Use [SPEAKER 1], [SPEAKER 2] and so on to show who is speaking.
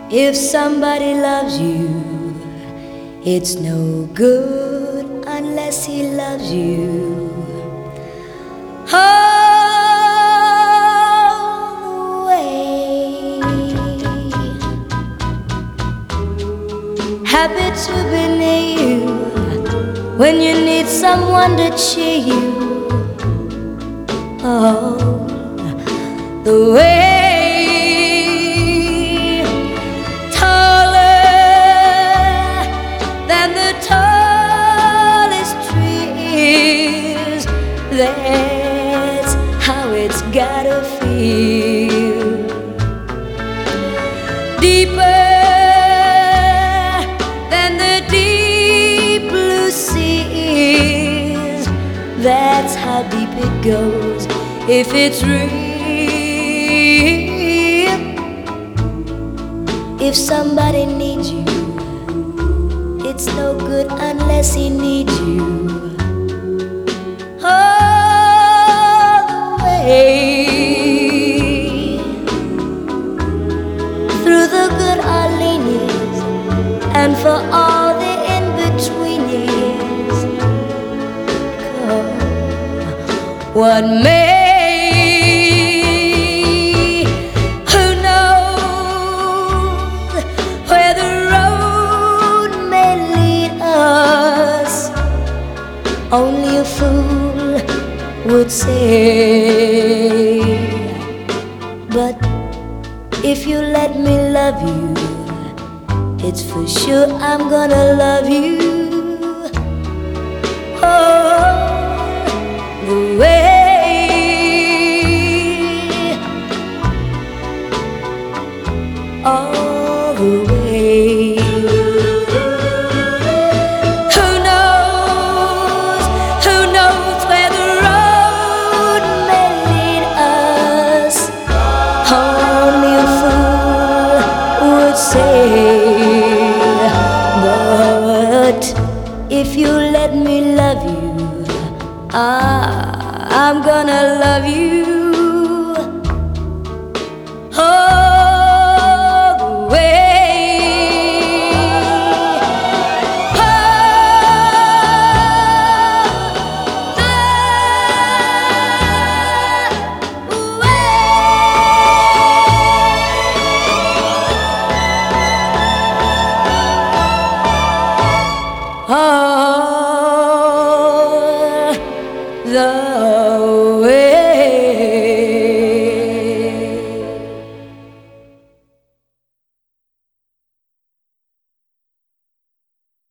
[SPEAKER 1] If somebody loves you, it's no good unless he loves you all the way. Happy to be near you when you need someone to cheer you. Oh, the way. That's how it's gotta feel. Deeper than the deep blue seas. That's how deep it goes if it's real. If somebody needs you, it's no good unless he needs you. Through the good early years and for all the in-between years, come what may. Who knows where the road may lead us? Only a fool would say. But if you let me love you, it's for sure I'm gonna love you. Oh, the way. All the way. But if you let me love you, I'm gonna love you.